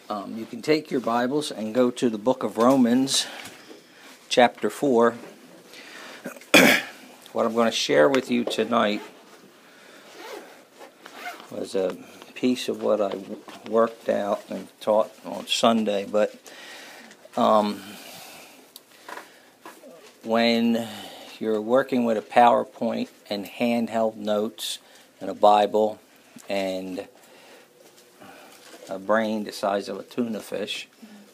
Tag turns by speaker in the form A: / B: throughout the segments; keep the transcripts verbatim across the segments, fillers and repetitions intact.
A: Um, you can take your Bibles and go to the book of Romans, chapter four. What I'm going to share with you tonight was a piece of what I worked out and taught on Sunday. But um, when you're working with a PowerPoint and handheld notes and a Bible and a brain the size of a tuna fish,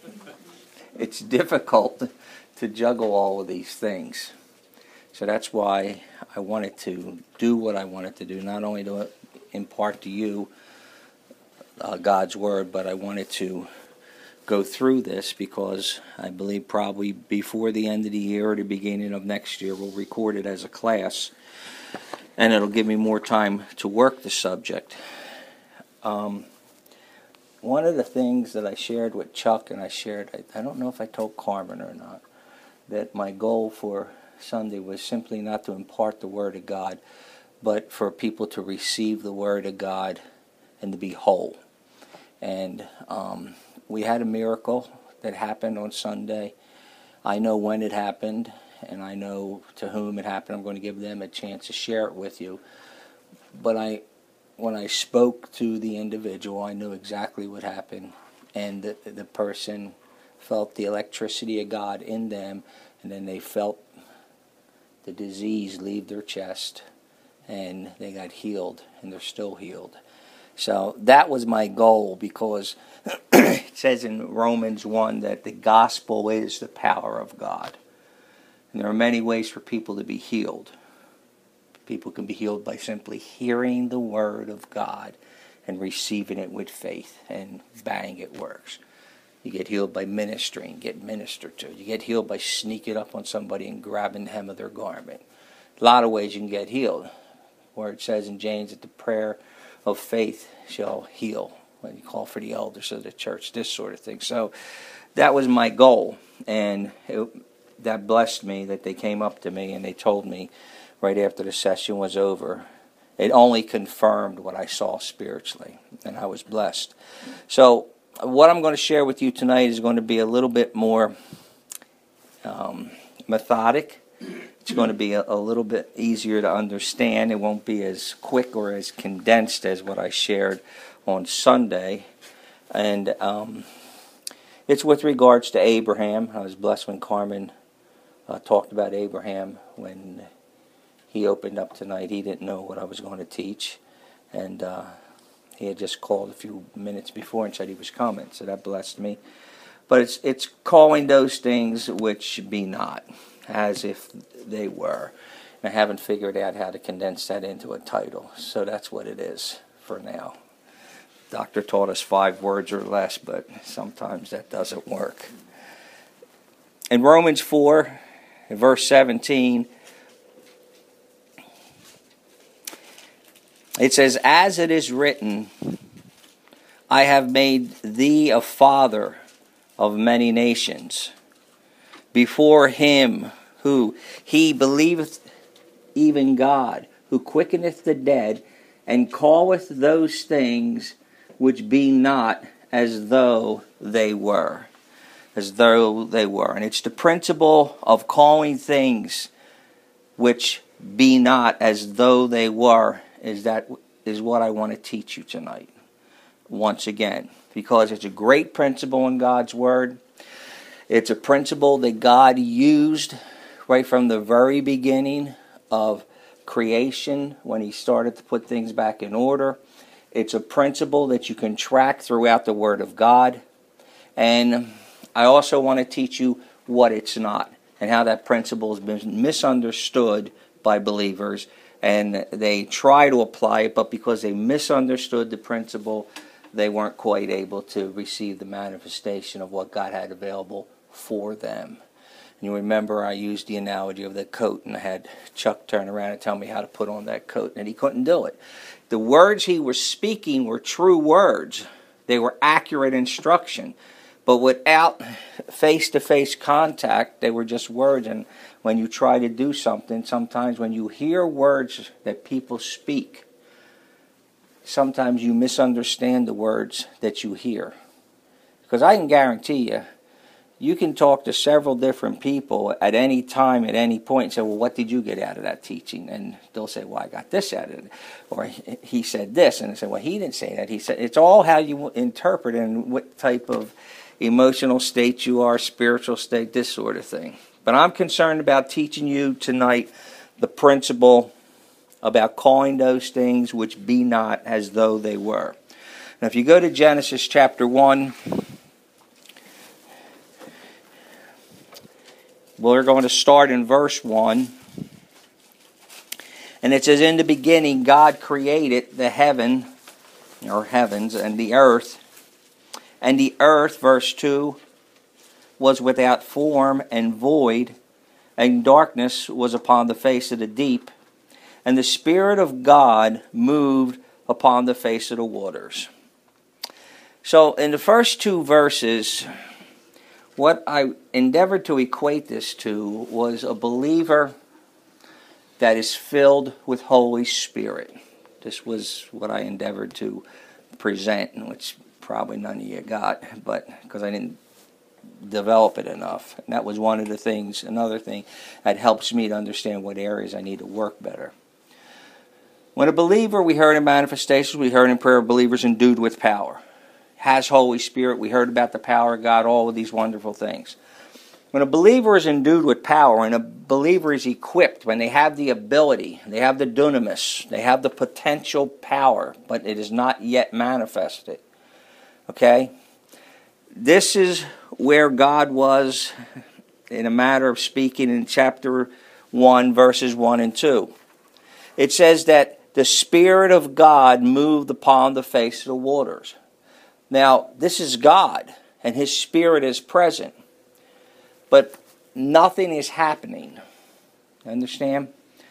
A: it's difficult to juggle all of these things. So that's why I wanted to do what I wanted to do, not only to impart to you uh, God's Word, but I wanted to go through this because I believe probably before the end of the year or the beginning of next year we'll record it as a class, and it'll give me more time to work the subject. Um, One of the things that I shared with Chuck, and I shared, I, I don't know if I told Carmen or not, that my goal for Sunday was simply not to impart the Word of God, but for people to receive the Word of God and to be whole. And um, we had a miracle that happened on Sunday. I know when it happened, and I know to whom it happened. I'm going to give them a chance to share it with you. But I... When I spoke to the individual, I knew exactly what happened, and the, the person felt the electricity of God in them, and then they felt the disease leave their chest, and they got healed, and they're still healed. So that was my goal, because it says in Romans one that the gospel is the power of God. And there are many ways for people to be healed. People can be healed by simply hearing the Word of God and receiving it with faith, and bang, it works. You get healed by ministering, get ministered to. You get healed by sneaking up on somebody and grabbing the hem of their garment. A lot of ways you can get healed. Where it says in James that the prayer of faith shall heal. When you call for the elders of the church, this sort of thing. So that was my goal, and it, that blessed me that they came up to me and they told me right after the session was over. It only confirmed what I saw spiritually, and I was blessed. So what I'm going to share with you tonight is going to be a little bit more um, methodic. It's going to be a, a little bit easier to understand. It won't be as quick or as condensed as what I shared on Sunday. And um, it's with regards to Abraham. I was blessed when Carmen uh, talked about Abraham when he opened up tonight. He didn't know what I was going to teach, and uh, he had just called a few minutes before and said he was coming, so that blessed me. But it's it's calling those things which be not, as if they were. And I haven't figured out how to condense that into a title, so that's what it is for now. Doctor taught us five words or less, but sometimes that doesn't work. In Romans four, in verse seventeen, it says, "As it is written, I have made thee a father of many nations, before him who he believeth, even God, who quickeneth the dead, and calleth those things which be not as though they were." As though they were. And it's the principle of calling things which be not as though they were is that is what I want to teach you tonight, once again, because it's a great principle in God's Word. It's a principle that God used right from the very beginning of creation when He started to put things back in order. It's a principle that you can track throughout the Word of God. And I also want to teach you what it's not, and how that principle has been misunderstood by believers. And they try to apply it, but because they misunderstood the principle, they weren't quite able to receive the manifestation of what God had available for them. And you remember I used the analogy of the coat, and I had Chuck turn around and tell me how to put on that coat, and he couldn't do it. The words he was speaking were true words. They were accurate instruction. But without face-to-face contact, they were just words. And when you try to do something, sometimes when you hear words that people speak, sometimes you misunderstand the words that you hear. Because I can guarantee you, you can talk to several different people at any time, at any point, and say, well, what did you get out of that teaching? And they'll say, well, I got this out of it. Or he said this. And they say, well, he didn't say that. He said, it's all how you interpret and what type of emotional state you are, spiritual state, this sort of thing. But I'm concerned about teaching you tonight the principle about calling those things which be not as though they were. Now, if you go to Genesis chapter one, we're going to start in verse one. And it says, in the beginning, God created the heaven, or heavens, and the earth. And the earth, verse two, was without form and void, and darkness was upon the face of the deep. And the Spirit of God moved upon the face of the waters. So, in the first two verses, what I endeavored to equate this to was a believer that is filled with Holy Spirit. This was what I endeavored to present, which probably none of you got, but because I didn't develop it enough. And that was one of the things, another thing that helps me to understand what areas I need to work better. When a believer, we heard in manifestations, we heard in prayer, believers endued with power. Has Holy Spirit, we heard about the power of God, all of these wonderful things. When a believer is endued with power, and a believer is equipped, when they have the ability, they have the dunamis, they have the potential power, but it is not yet manifested. Okay? This is where God was, in a matter of speaking, in chapter one, verses one and two. It says that the Spirit of God moved upon the face of the waters. Now, this is God, and His Spirit is present. But nothing is happening. Understand?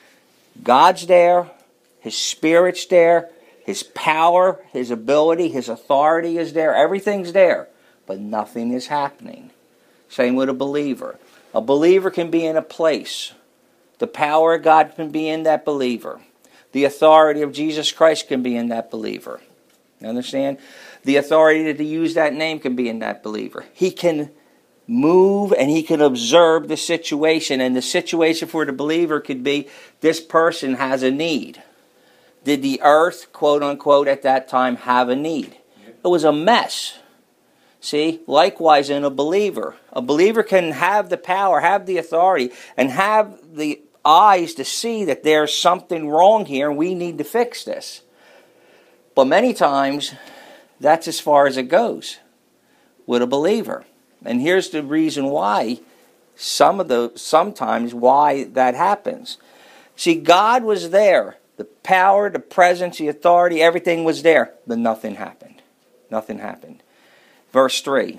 A: God's there. His Spirit's there. His power, His ability, His authority is there. Everything's there. But nothing is happening. Same with a believer. A believer can be in a place. The power of God can be in that believer. The authority of Jesus Christ can be in that believer. You understand? The authority to use that name can be in that believer. He can move and he can observe the situation. And the situation for the believer could be, this person has a need. Did the earth, quote unquote, at that time have a need? It was a mess. See, likewise in a believer. A believer can have the power, have the authority, and have the eyes to see that there's something wrong here and we need to fix this. But many times, that's as far as it goes with a believer. And here's the reason why, some of the sometimes why that happens. See, God was there. The power, the presence, the authority, everything was there. But nothing happened. Nothing happened. Verse three.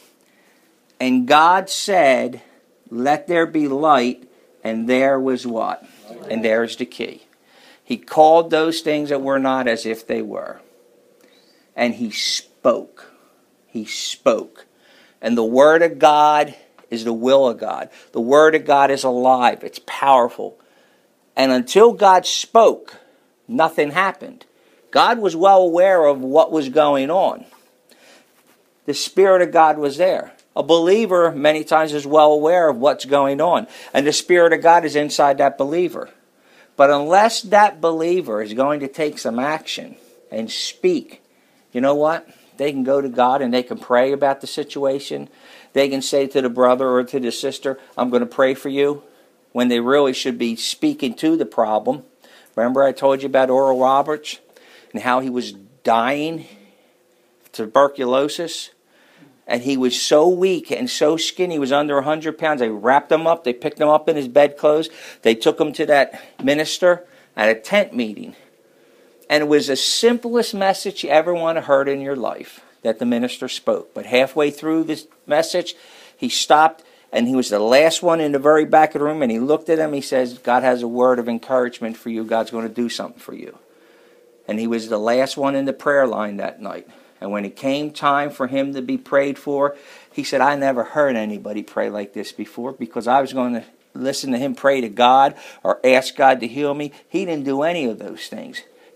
A: And God said, let there be light, and there was what? And there's the key. He called those things that were not as if they were. And He spoke. He spoke. And the Word of God is the will of God. The Word of God is alive. It's powerful. And until God spoke, nothing happened. God was well aware of what was going on. The Spirit of God was there. A believer many times is well aware of what's going on. And the Spirit of God is inside that believer. But unless that believer is going to take some action and speak, you know what? They can go to God and they can pray about the situation. They can say to the brother or to the sister, I'm going to pray for you, when they really should be speaking to the problem. Remember I told you about Oral Roberts and how he was dying of tuberculosis? And he was so weak and so skinny, he was under one hundred pounds. They wrapped him up, they picked him up in his bedclothes. They took him to that minister at a tent meeting. And it was the simplest message you ever want to heard in your life that the minister spoke. But halfway through this message, he stopped, and he was the last one in the very back of the room, and he looked at him, he says, God has a word of encouragement for you. God's going to do something for you. And he was the last one in the prayer line that night. And when it came time for him to be prayed for, he said, I never heard anybody pray like this before, because I was going to listen to him pray to God or ask God to heal me. He didn't do any of those things.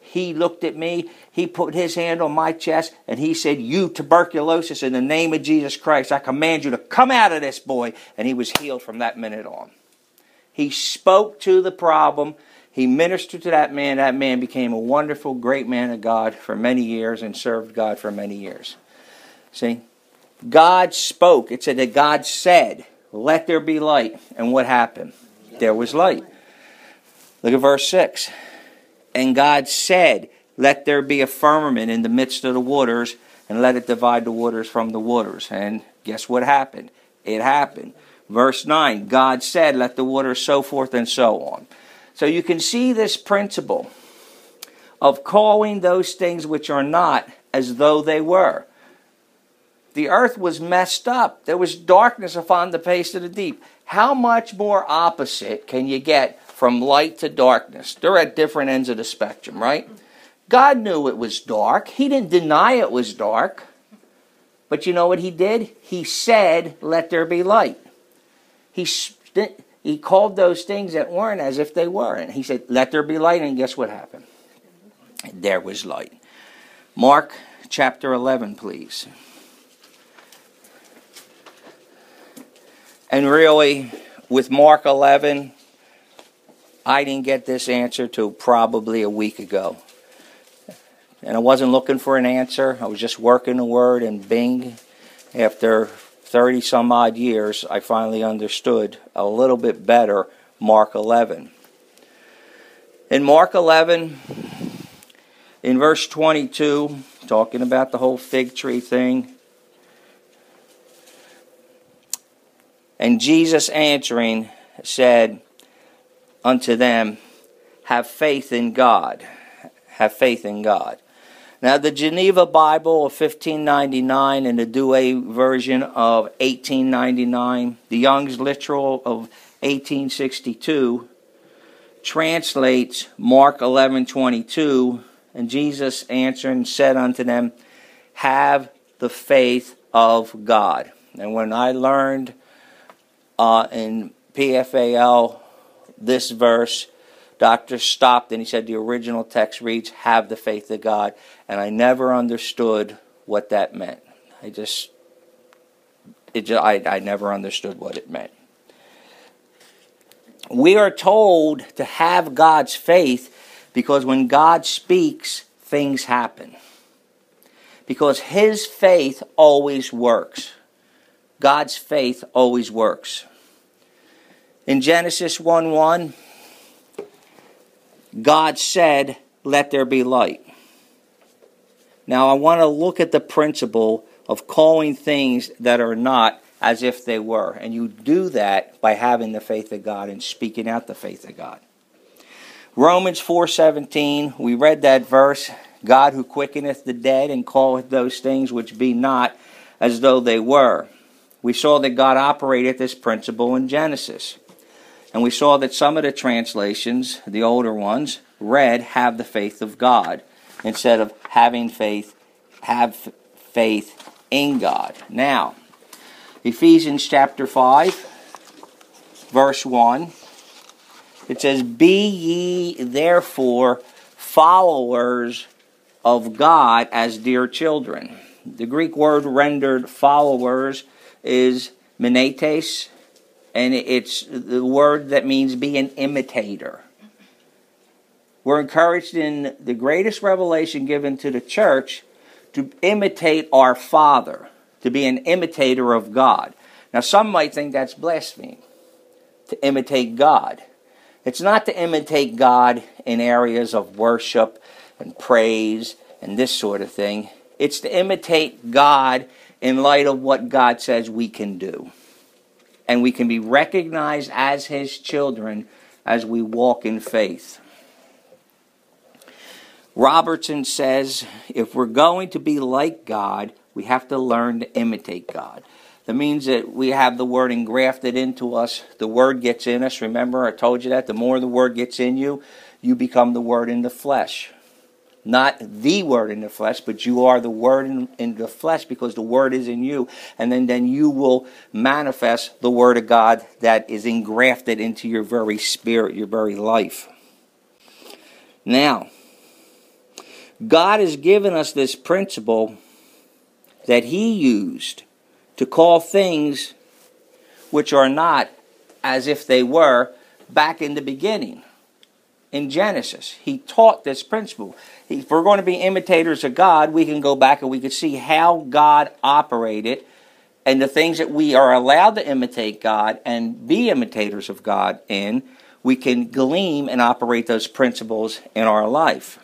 A: he looked at me, he put his hand on my chest, and he said, "You tuberculosis, in the name of Jesus Christ, I command you to come out of this boy." And he was healed from that minute on. He spoke to the problem. He ministered to that man. That man became a wonderful, great man of God for many years and served God for many years. See? God spoke. It said that God said, "Let there be light." And what happened? There was light. Look at verse six. And God said, "Let there be a firmament in the midst of the waters, and let it divide the waters from the waters." And guess what happened? It happened. Verse nine, God said, "Let the waters," so forth and so on. So you can see this principle of calling those things which are not as though they were. The earth was messed up. There was darkness upon the face of the deep. How much more opposite can you get from light to darkness? They're at different ends of the spectrum, right? God knew it was dark. He didn't deny it was dark. But you know what he did? He said, "Let there be light." He st- He called those things that weren't as if they were. And he said, "Let there be light." And guess what happened? There was light. Mark chapter eleven, please. And really, with Mark eleven, I didn't get this answer till probably a week ago. And I wasn't looking for an answer. I was just working the word, and bing, after thirty some odd years, I finally understood a little bit better Mark eleven. In Mark eleven, in verse twenty-two, talking about the whole fig tree thing, and Jesus answering said unto them, "Have faith in God." Have faith in God. Now, the Geneva Bible of fifteen ninety-nine and the Douay version of eighteen ninety-nine, the Young's Literal of eighteen sixty-two, translates Mark eleven twenty-two, and Jesus answering said unto them, "Have the faith of God." And when I learned uh, in P F A L this verse, Doctor stopped and he said the original text reads, "Have the faith of God." And I never understood what that meant. I just, it just I, I never understood what it meant. We are told to have God's faith because when God speaks, things happen. Because his faith always works. God's faith always works. In Genesis one one, God said, "Let there be light." Now I want to look at the principle of calling things that are not as if they were. And you do that by having the faith of God and speaking out the faith of God. Romans four seventeen, we read that verse, "God who quickeneth the dead and calleth those things which be not as though they were." We saw that God operated this principle in Genesis. And we saw that some of the translations, the older ones, read, "Have the faith of God," instead of having faith, have faith in God. Now, Ephesians chapter five, verse one, it says, "Be ye therefore followers of God as dear children." The Greek word rendered followers is menetes, and it's the word that means be an imitator. We're encouraged in the greatest revelation given to the church to imitate our Father, to be an imitator of God. Now, some might think that's blasphemy, to imitate God. It's not to imitate God in areas of worship and praise and this sort of thing. It's to imitate God in light of what God says we can do. And we can be recognized as his children as we walk in faith. Robertson says, if we're going to be like God, we have to learn to imitate God. That means that we have the Word engrafted into us. The Word gets in us. Remember, I told you that. The more the Word gets in you, you become the Word in the flesh. Not the Word in the flesh, but you are the Word in, in the flesh because the Word is in you. And then, then you will manifest the Word of God that is engrafted into your very spirit, your very life. Now, God has given us this principle that He used to call things which are not as if they were back in the beginning. In Genesis, He taught this principle. If we're going to be imitators of God, we can go back and we can see how God operated and the things that we are allowed to imitate God and be imitators of God in, we can glean and operate those principles in our life.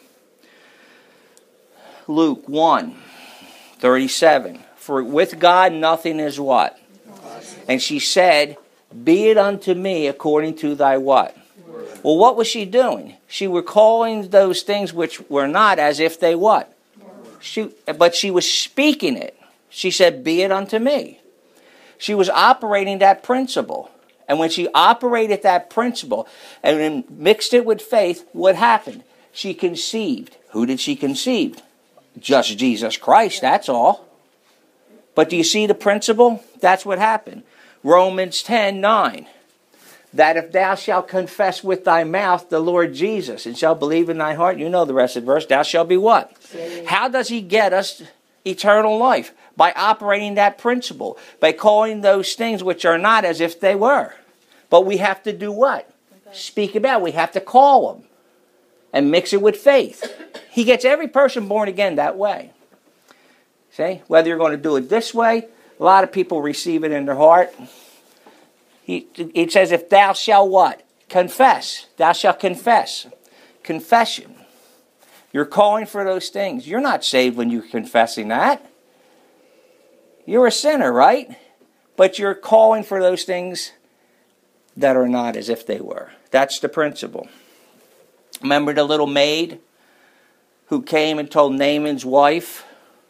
A: Luke one thirty-seven. For with God nothing is what? And she said, be it unto me according to thy what? Well, what was she doing? She was calling those things which were not as if they what? She, but she was speaking it. She said, be it unto me. She was operating that principle. And when she operated that principle and then mixed it with faith, what happened? She conceived. Who did she conceive? Just Jesus Christ, that's all. But do you see the principle? That's what happened. Romans ten nine. That if thou shalt confess with thy mouth the Lord Jesus and shalt believe in thy heart, you know the rest of the verse, thou shalt be what? Saved. How does He get us eternal life? By operating that principle. By calling those things which are not as if they were. But we have to do what? Okay. Speak about it. We have to call them. And mix it with faith. He gets every person born again that way. See? Whether you're going to do it this way, a lot of people receive it in their heart. He, it says, if thou shalt what? Confess. Thou shalt confess. Confession. You're calling for those things. You're not saved when you're confessing that. You're a sinner, right? But you're calling for those things that are not as if they were. That's the principle. Remember the little maid who came and told Naaman's wife,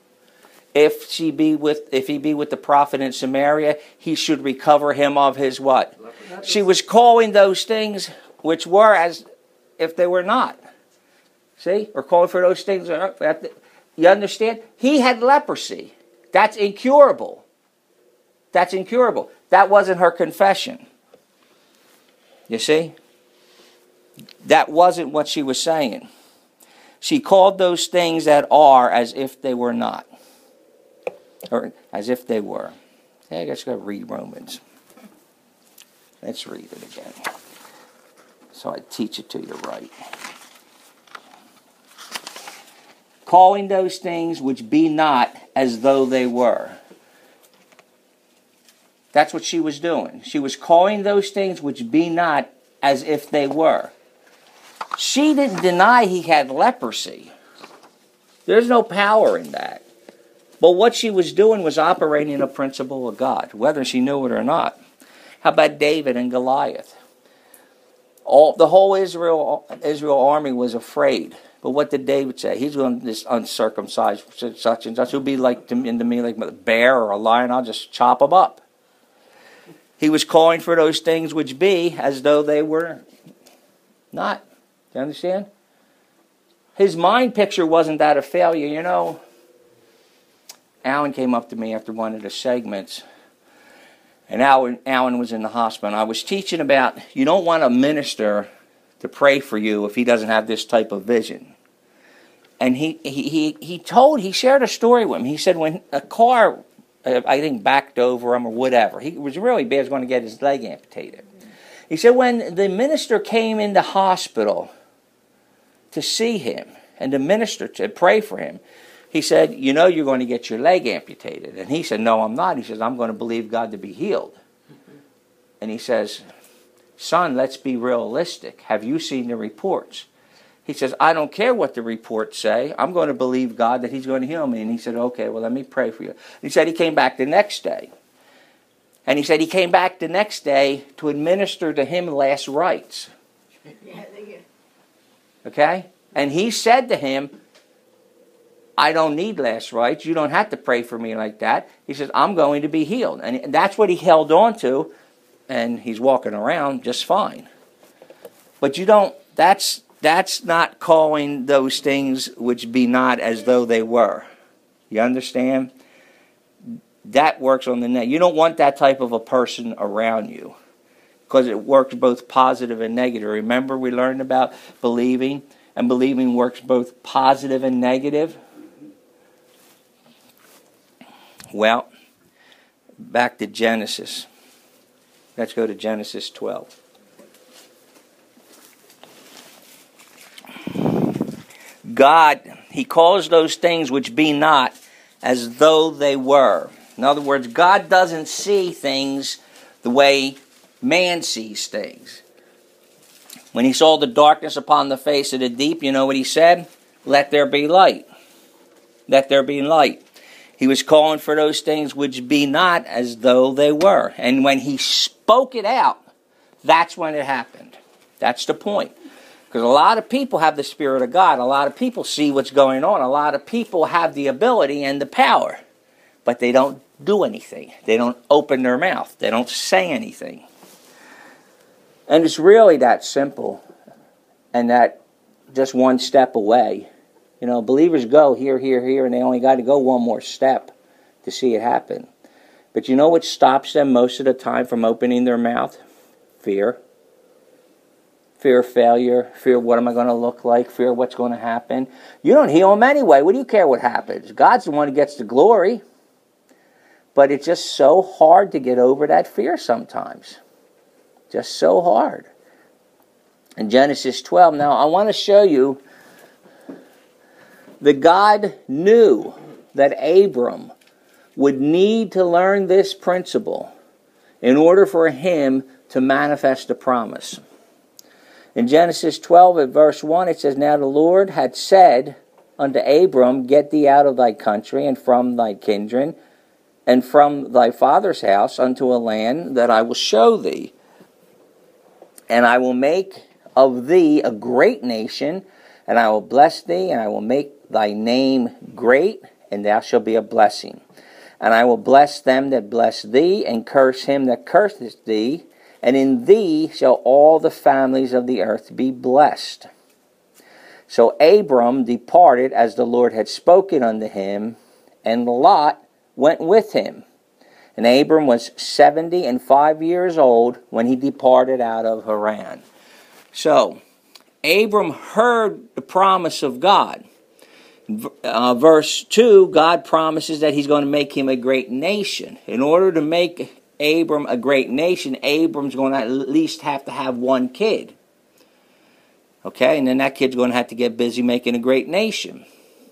A: if she be with, if he be with the prophet in Samaria, he should recover him of his what? She was calling those things which were as if they were not. See? Or calling for those things. You understand? He had leprosy. That's incurable. That's incurable. That wasn't her confession. You see? That wasn't what she was saying. She called those things that are as if they were not. Or as if they were. Okay, I guess I got to read Romans. Let's read it again. So I teach it to you right. Calling those things which be not as though they were. That's what she was doing. She was calling those things which be not as if they were. She didn't deny he had leprosy. There's no power in that. But what she was doing was operating a principle of God, whether she knew it or not. How about David and Goliath? All the whole Israel Israel army was afraid. But what did David say? He's going to this uncircumcised such and such. He'll be like to, into me like a bear or a lion. I'll just chop him up. He was calling for those things which be as though they were not. Do you understand? His mind picture wasn't that of failure. You know, Alan came up to me after one of the segments. And Alan, Alan was in the hospital. And I was teaching about you don't want a minister to pray for you if he doesn't have this type of vision. And he, he, he, he told, he shared a story with him. He said when a car, uh, I think, backed over him or whatever, he was really bad, he was going to get his leg amputated. He said when the minister came in the hospital to see him and the minister to pray for him, he said, you know you're going to get your leg amputated. And he said, no, I'm not. He says, I'm going to believe God to be healed. And he says, son, let's be realistic. Have you seen the reports? He says, I don't care what the reports say. I'm going to believe God that he's going to heal me. And he said, okay, well, let me pray for you. He said he came back the next day. And he said he came back the next day to administer to him last rites. Okay? And he said to him, I don't need last rites. You don't have to pray for me like that. He says, I'm going to be healed. And that's what he held on to. And he's walking around just fine. But you don't, that's that's not calling those things which be not as though they were. You understand? That works on the net. You don't want that type of a person around you. Because it works both positive and negative. Remember we learned about believing And believing works both positive and negative. Well, back to Genesis. Let's go to Genesis twelve. God, he calls those things which be not as though they were. In other words, God doesn't see things the way man sees things. When he saw the darkness upon the face of the deep, you know what he said? Let there be light. Let there be light. He was calling for those things which be not as though they were. And when he spoke it out, that's when it happened. That's the point. Because a lot of people have the Spirit of God. A lot of people see what's going on. A lot of people have the ability and the power. But they don't do anything. They don't open their mouth. They don't say anything. And it's really that simple. And that just one step away. You know, believers go here, here, here, and they only got to go one more step to see it happen. But you know what stops them most of the time from opening their mouth? Fear. Fear of failure. Fear of what am I going to look like. Fear of what's going to happen. You don't heal them anyway. What do you care what happens? God's the one who gets the glory. But it's just so hard to get over that fear sometimes. Just so hard. In Genesis twelve, now I want to show you that God knew that Abram would need to learn this principle in order for him to manifest the promise. In Genesis twelve at verse one it says, Now the Lord had said unto Abram, Get thee out of thy country and from thy kindred and from thy father's house unto a land that I will show thee. And I will make of thee a great nation, and I will bless thee, and I will make thy name great, and thou shalt be a blessing. And I will bless them that bless thee, and curse him that curseth thee, and in thee shall all the families of the earth be blessed. So Abram departed as the Lord had spoken unto him, and Lot went with him. And Abram was seventy and five years old when he departed out of Haran. So, Abram heard the promise of God. Uh, verse two, God promises that he's going to make him a great nation. In order to make Abram a great nation, Abram's going to at least have to have one kid. Okay, and then that kid's going to have to get busy making a great nation.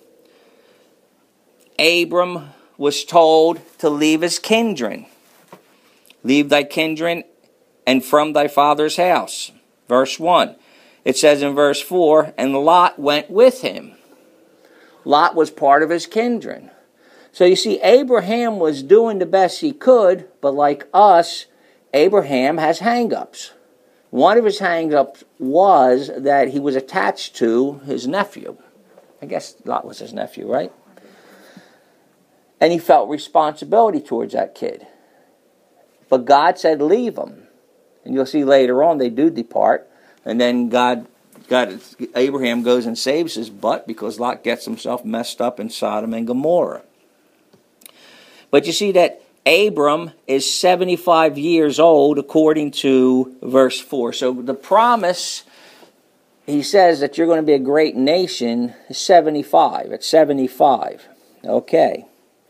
A: Abram was told to leave his kindred. Leave thy kindred and from thy father's house. Verse one. It says in verse four, And Lot went with him. Lot was part of his kindred. So you see, Abraham was doing the best he could, but like us, Abraham has hang-ups. One of his hang-ups was that he was attached to his nephew. I guess Lot was his nephew, right? And he felt responsibility towards that kid. But God said, leave him. And you'll see later on they do depart. And then God, God, Abraham goes and saves his butt because Lot gets himself messed up in Sodom and Gomorrah. But you see that Abram is seventy-five years old according to verse four. So the promise, he says that you're going to be a great nation, is seventy-five. At seventy-five. Okay.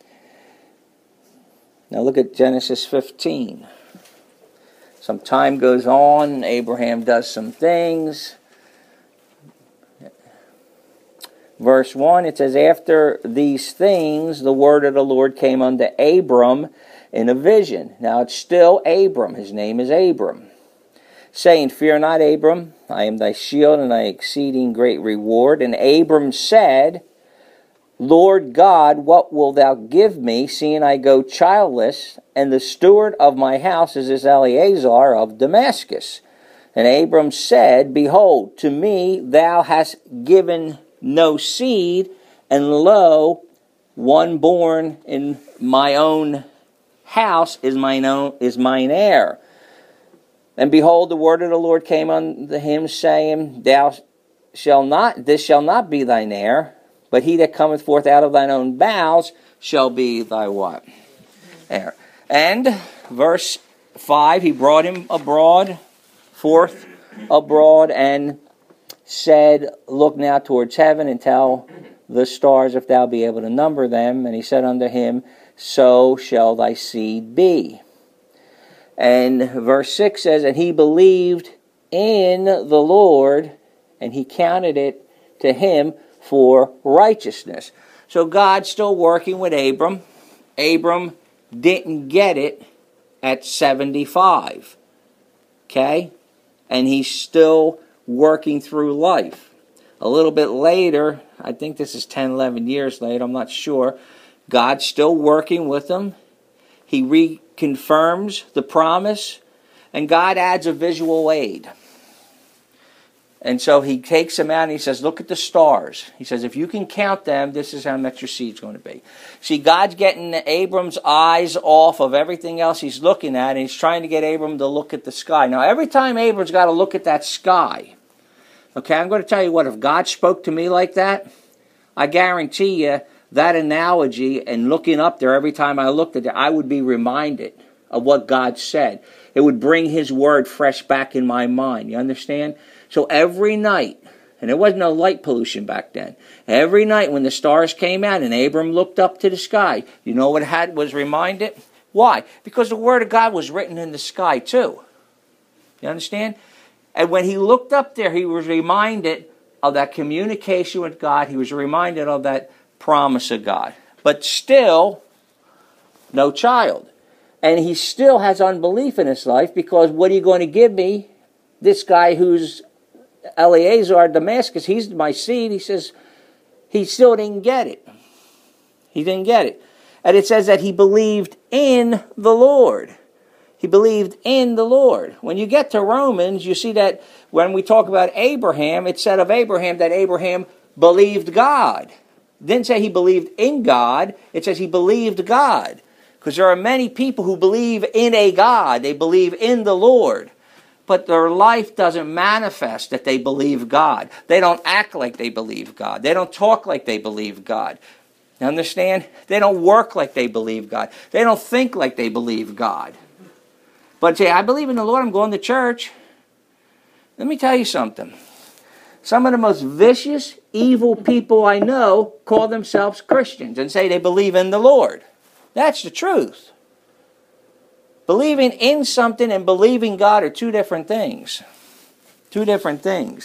A: Now look at Genesis fifteen. Some time goes on. Abraham does some things. Verse one, it says, After these things, the word of the Lord came unto Abram in a vision. Now it's still Abram. His name is Abram. Saying, Fear not, Abram. I am thy shield and thy exceeding great reward. And Abram said, Lord God, what wilt thou give me, seeing I go childless, and the steward of my house is this Eleazar of Damascus? And Abram said, Behold, to me thou hast given no seed, and lo, one born in my own house is mine own is mine heir. And behold, the word of the Lord came unto him, saying, Thou shalt not, this shall not be thine heir, but he that cometh forth out of thine own bowels shall be thy what? Heir. And verse five, he brought him abroad, forth abroad, and said, look now towards heaven and tell the stars if thou be able to number them. And he said unto him, so shall thy seed be. And verse six says, and he believed in the Lord, and he counted it to him for righteousness. So God's still working with Abram. Abram didn't get it at seventy-five. Okay? And he's still working through life. A little bit later, I think this is ten, eleven years later, I'm not sure, God's still working with him. He reconfirms the promise, and God adds a visual aid. And so he takes them out and he says, look at the stars. He says, if you can count them, this is how much your seed's going to be. See, God's getting Abram's eyes off of everything else he's looking at, and he's trying to get Abram to look at the sky. Now, every time Abram's got to look at that sky, okay, I'm going to tell you what, if God spoke to me like that, I guarantee you that analogy and looking up there every time I looked at it, I would be reminded of what God said. It would bring his word fresh back in my mind. You understand? So every night, and there was no light pollution back then, every night when the stars came out and Abram looked up to the sky, you know what had was reminded? Why? Because the word of God was written in the sky too. You understand? And when he looked up there, he was reminded of that communication with God. He was reminded of that promise of God. But still, no child. And he still has unbelief in his life, because what are you going to give me? This guy who's Eleazar Damascus, he's my seed. He says he still didn't get it. He didn't get it. And it says that he believed in the Lord. He believed in the Lord. When you get to Romans, you see that when we talk about Abraham, it said of Abraham that Abraham believed God. It didn't say he believed in God. It says he believed God. Because there are many people who believe in a God. They believe in the Lord. But their life doesn't manifest that they believe God. They don't act like they believe God. They don't talk like they believe God. You understand? They don't work like they believe God. They don't think like they believe God. But say, I believe in the Lord, I'm going to church. Let me tell you something. Some of the most vicious, evil people I know call themselves Christians and say they believe in the Lord. That's the truth. Believing in something and believing God are two different things. Two different things.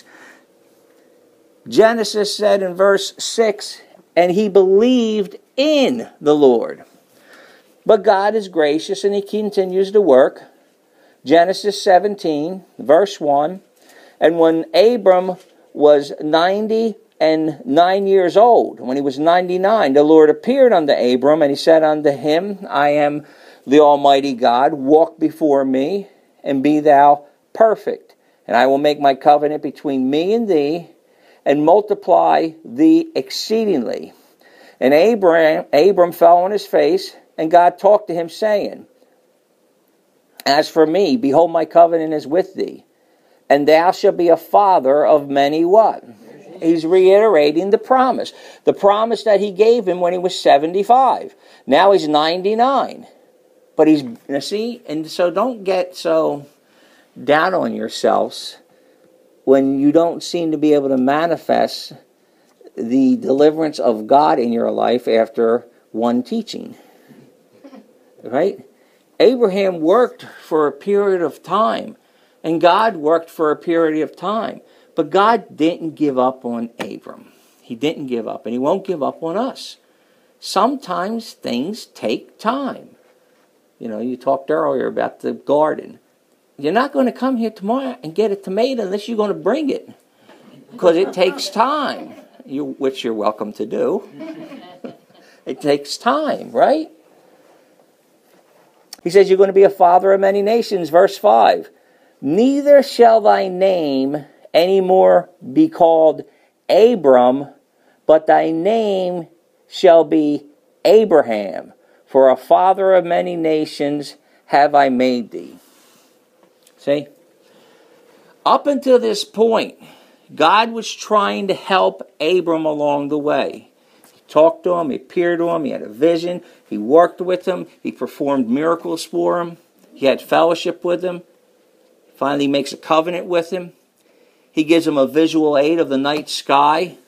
A: Genesis said in verse six, and he believed in the Lord. But God is gracious and he continues to work. Genesis seventeen, verse one, and when Abram was ninety and nine years old, when he was ninety-nine, the Lord appeared unto Abram, and he said unto him, I am the Almighty God, walk before me, and be thou perfect. And I will make my covenant between me and thee, and multiply thee exceedingly. And Abram, Abram fell on his face, and God talked to him, saying, as for me, behold, my covenant is with thee, and thou shalt be a father of many what? He's reiterating the promise. The promise that he gave him when he was seventy-five. Now he's ninety-nine. But he's, you see, and so don't get so down on yourselves when you don't seem to be able to manifest the deliverance of God in your life after one teaching. Right? Abraham worked for a period of time, and God worked for a period of time. But God didn't give up on Abram. He didn't give up, and he won't give up on us. Sometimes things take time. You know, you talked earlier about the garden. You're not going to come here tomorrow and get a tomato unless you're going to bring it, because it takes time, you, which you're welcome to do. It takes time, right? He says you're going to be a father of many nations, verse five. Neither shall thy name any more be called Abram, but thy name shall be Abraham. For a father of many nations have I made thee. See? Up until this point, God was trying to help Abram along the way. He talked to him, he appeared to him, he had a vision, he worked with him, he performed miracles for him, he had fellowship with him, finally makes a covenant with him. He gives him a visual aid of the night sky.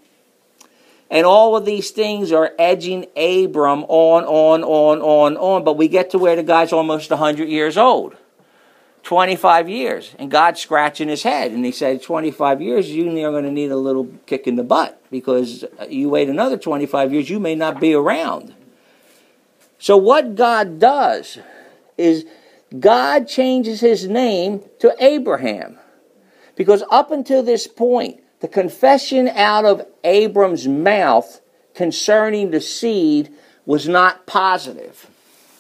A: And all of these things are edging Abram on, on, on, on, on. But we get to where the guy's almost one hundred years old. twenty-five years. And God's scratching his head. And he said, twenty-five years, you're going to need a little kick in the butt. Because you wait another twenty-five years, you may not be around. So what God does is God changes his name to Abraham. Because up until this point, the confession out of Abram's mouth concerning the seed was not positive.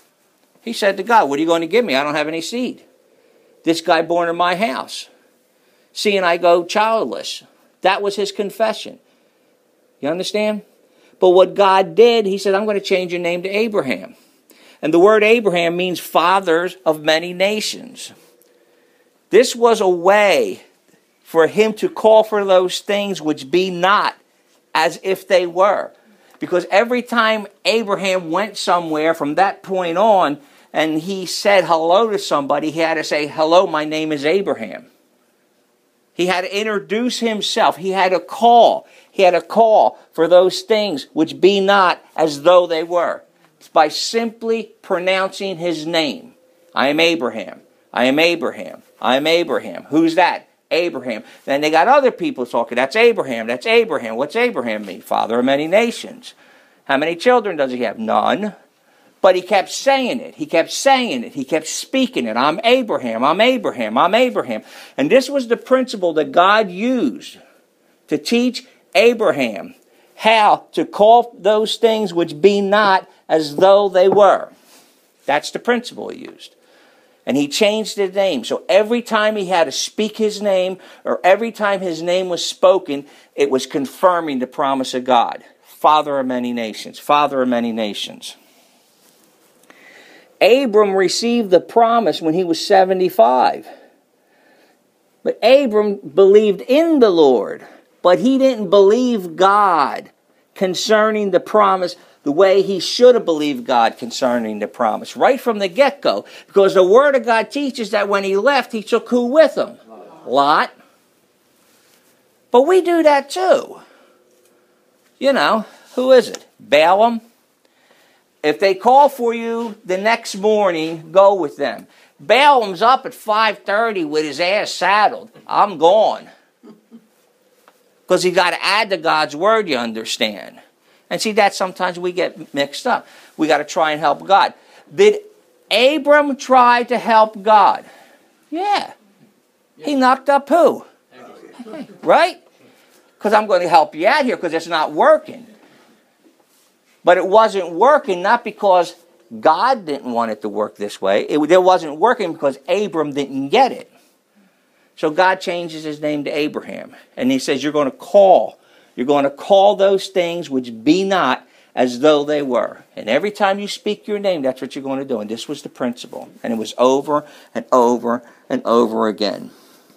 A: He said to God, what are you going to give me? I don't have any seed. This guy born in my house. Seeing I go childless. That was his confession. You understand? But what God did, he said, I'm going to change your name to Abraham. And the word Abraham means fathers of many nations. This was a way for him to call for those things which be not as if they were. Because every time Abraham went somewhere from that point on and he said hello to somebody, he had to say, hello, my name is Abraham. He had to introduce himself. He had a call. He had a call for those things which be not as though they were. It's by simply pronouncing his name. I am Abraham. I am Abraham. I am Abraham. Who's that? Abraham. Then they got other people talking. That's Abraham. That's Abraham. What's Abraham mean? Father of many nations. How many children does he have? None. But he kept saying it. He kept saying it. He kept speaking it. I'm Abraham. I'm Abraham. I'm Abraham. And this was the principle that God used to teach Abraham how to call those things which be not as though they were. That's the principle he used. And he changed his name. So every time he had to speak his name, or every time his name was spoken, it was confirming the promise of God. Father of many nations. Father of many nations. Abram received the promise when he was seventy-five. But Abram believed in the Lord. But he didn't believe God concerning the promise the way he should have believed God concerning the promise. Right from the get-go. Because the Word of God teaches that when he left, he took who with him? Lot. But we do that too. You know, who is it? Balaam. If they call for you the next morning, go with them. Balaam's up at five thirty with his ass saddled. I'm gone. Because he's got to add to God's Word, you understand. And see, that sometimes we get mixed up. We got to try and help God. Did Abram try to help God? Yeah. He knocked up who? Right? Because I'm going to help you out here because it's not working. But it wasn't working not because God didn't want it to work this way. It, it wasn't working because Abram didn't get it. So God changes his name to Abraham. And he says, you're going to call. You're going to call those things which be not as though they were. And every time you speak your name, that's what you're going to do. And this was the principle. And it was over and over and over again.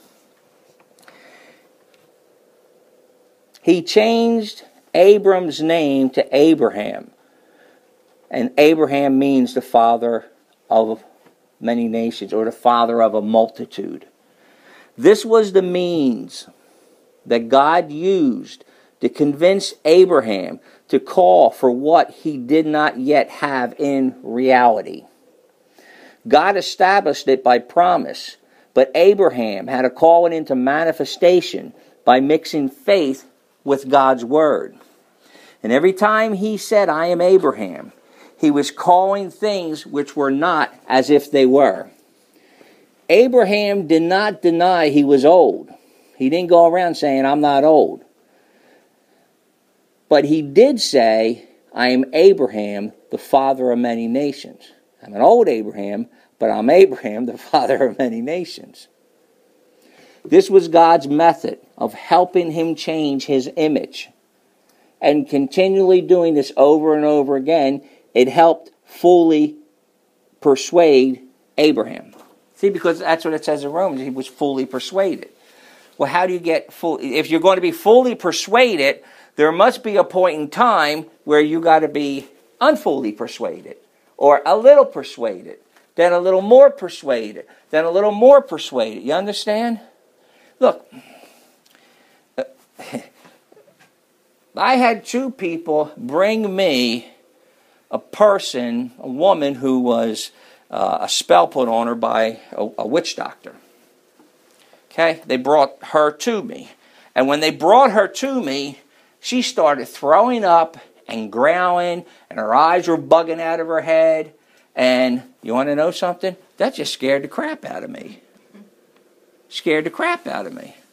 A: He changed Abram's name to Abraham. And Abraham means the father of many nations, or the father of a multitude. This was the means that God used to convince Abraham to call for what he did not yet have in reality. God established it by promise, but Abraham had to call it into manifestation by mixing faith with God's Word. And every time he said, I am Abraham, he was calling things which were not as if they were. Abraham did not deny he was old. He didn't go around saying, I'm not old. But he did say, I am Abraham, the father of many nations. I'm an old Abraham, but I'm Abraham, the father of many nations. This was God's method of helping him change his image. And continually doing this over and over again, it helped fully persuade Abraham. See, because that's what it says in Romans, he was fully persuaded. Well, how do you get full? If you're going to be fully persuaded, there must be a point in time where you got to be unfully persuaded, or a little persuaded, then a little more persuaded, then a little more persuaded. You understand? Look, I had two people bring me a person, a woman who was uh, a spell put on her by a, a witch doctor. Okay, they brought her to me. And when they brought her to me, she started throwing up and growling, and her eyes were bugging out of her head. And you want to know something? That just scared the crap out of me. Scared the crap out of me.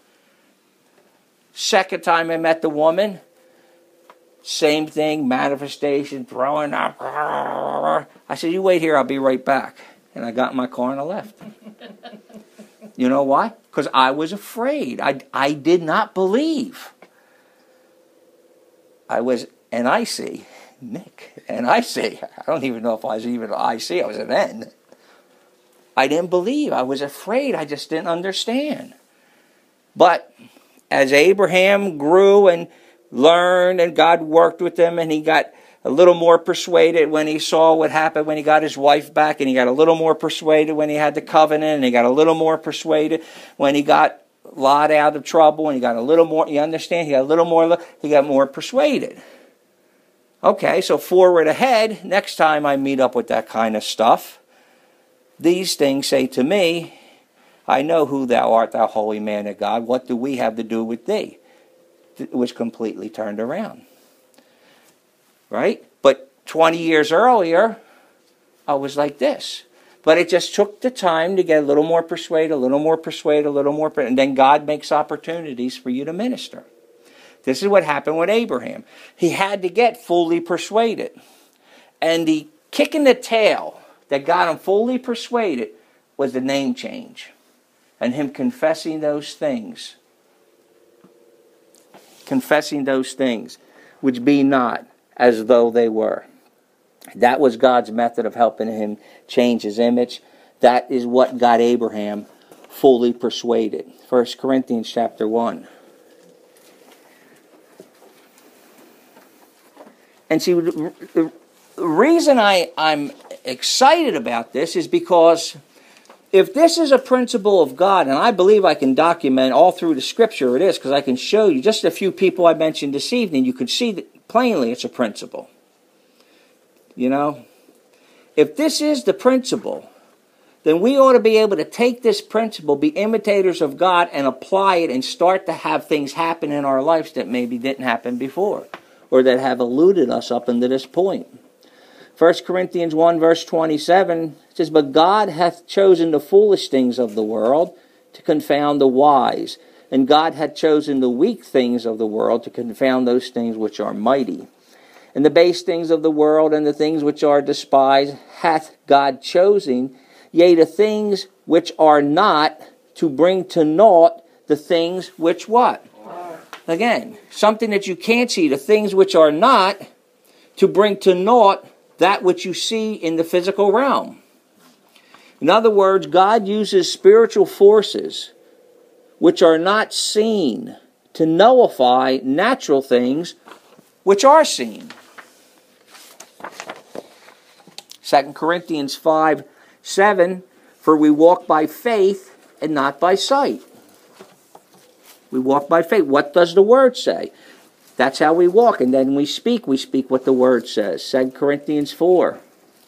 A: Second time I met the woman, same thing, manifestation, throwing up. I said, you wait here, I'll be right back. And I got in my car and I left. You know why? Because I was afraid. I, I did not believe. I was an I C. Nick, an I C. I don't even know if I was even an I C. I was an N. I didn't believe. I was afraid. I just didn't understand. But as Abraham grew and learned and God worked with him and he got a little more persuaded when he saw what happened when he got his wife back, and he got a little more persuaded when he had the covenant, and he got a little more persuaded when he got Lot out of trouble, and he got a little more, you understand, he got a little more, he got more persuaded. Okay, so forward ahead, next time I meet up with that kind of stuff, these things say to me, I know who thou art, thou holy man of God. What do we have to do with thee? It was completely turned around. Right? But twenty years earlier, I was like this. But it just took the time to get a little more persuaded, a little more persuaded, a little more persuaded. And then God makes opportunities for you to minister. This is what happened with Abraham. He had to get fully persuaded. And the kick in the tail that got him fully persuaded was the name change. And him confessing those things. Confessing those things, which be not as though they were. That was God's method of helping him change his image. That is what got Abraham fully persuaded. First Corinthians chapter one. And see, the reason I, I'm excited about this is because if this is a principle of God, and I believe I can document all through the Scripture it is, because I can show you just a few people I mentioned this evening, you could see that plainly it's a principle. You know? If this is the principle, then we ought to be able to take this principle, be imitators of God, and apply it and start to have things happen in our lives that maybe didn't happen before, or that have eluded us up until this point. First Corinthians one verse twenty-seven says, but God hath chosen the foolish things of the world to confound the wise. And God hath chosen the weak things of the world to confound those things which are mighty. And the base things of the world and the things which are despised hath God chosen, yea, the things which are not, to bring to naught the things which what? Are. Again, something that you can't see, the things which are not, to bring to naught that which you see in the physical realm. In other words, God uses spiritual forces which are not seen to nullify natural things which are seen. Second Corinthians five seven, for we walk by faith and not by sight. We walk by faith. What does the Word say? That's how we walk. And then we speak. We speak what the Word says. Second Corinthians four.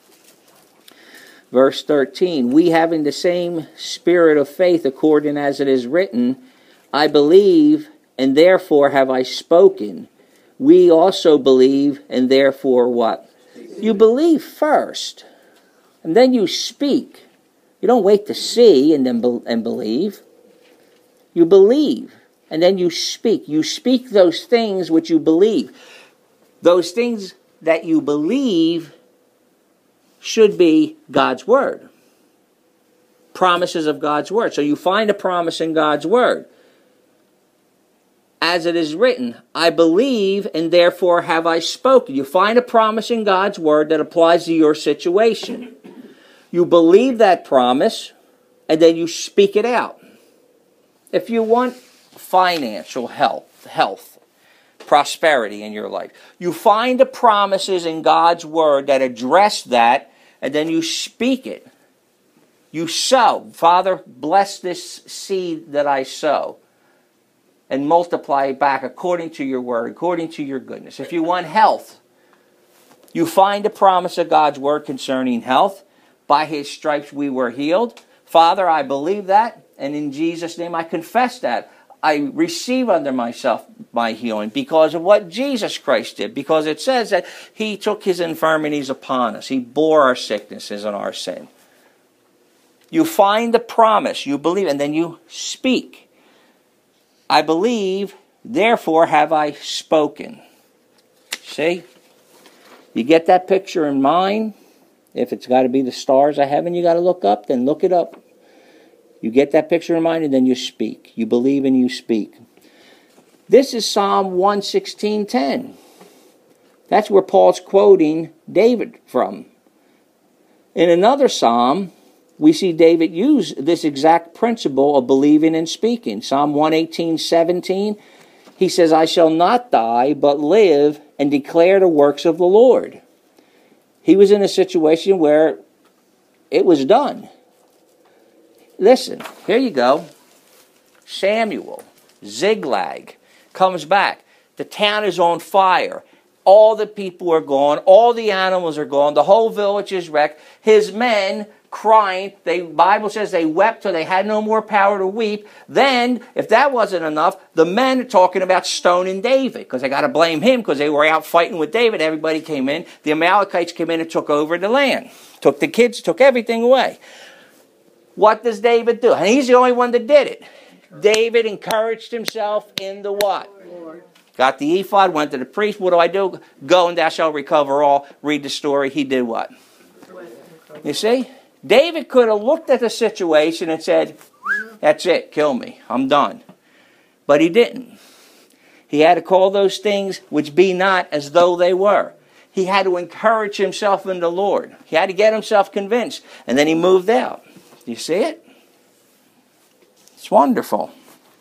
A: Verse thirteen. We having the same spirit of faith, according as it is written, I believe, and therefore have I spoken. We also believe, and therefore what? You believe first. And then you speak. You don't wait to see and then be- and believe. You believe. And then you speak. You speak those things which you believe. Those things that you believe should be God's Word. Promises of God's Word. So you find a promise in God's Word. As it is written, I believe and therefore have I spoken. You find a promise in God's Word that applies to your situation. You believe that promise and then you speak it out. If you want financial health, health, prosperity in your life, you find the promises in God's Word that address that, and then you speak it. You sow. Father, bless this seed that I sow. and multiply it back according to your word, according to your goodness. If you want health, you find the promise of God's word concerning health. By his stripes we were healed. Father, I believe that, and in Jesus' name I confess that. I receive unto myself my healing because of what Jesus Christ did. Because it says that he took his infirmities upon us. He bore our sicknesses and our sin. You find the promise, you believe, and then you speak. I believe, therefore have I spoken. See? You get that picture in mind? If it's got to be the stars of heaven you got to look up, then look it up. You get that picture in mind and then you speak. You believe and you speak. This is Psalm one sixteen ten. That's where Paul's quoting David from. In another psalm, we see David use this exact principle of believing and speaking. Psalm one eighteen seventeen, he says, I shall not die, but live and declare the works of the Lord. He was in a situation where it was done. Listen, here you go. Samuel, Ziklag, comes back. The town is on fire. All the people are gone. All the animals are gone. The whole village is wrecked. His men crying. The Bible says they wept till they had no more power to weep. Then, if that wasn't enough, the men are talking about stoning David because they got to blame him because they were out fighting with David. Everybody came in. The Amalekites came in and took over the land. Took the kids, took everything away. What does David do? And he's the only one that did it. David encouraged himself in the what? Lord. Got the ephod, went to the priest. What do I do? Go and thou shalt recover all. Read the story. He did what? You see? David could have looked at the situation and said, that's it, kill me. I'm done. But he didn't. He had to call those things which be not as though they were. He had to encourage himself in the Lord. He had to get himself convinced. And then he moved out. You see it? It's wonderful.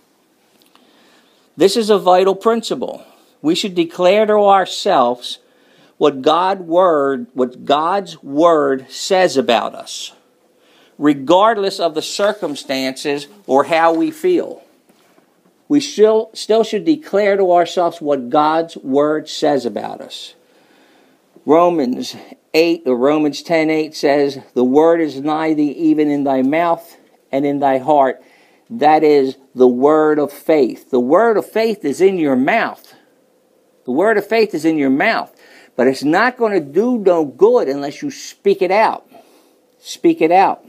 A: This is a vital principle. We should declare to ourselves what God word, what God's word says about us, regardless of the circumstances or how we feel. We still, still should declare to ourselves what God's word says about us. Romans eight or Romans ten eight says, the word is nigh thee, even in thy mouth and in thy heart. That is the word of faith. The word of faith is in your mouth. The word of faith is in your mouth. But it's not going to do no good unless you speak it out. Speak it out.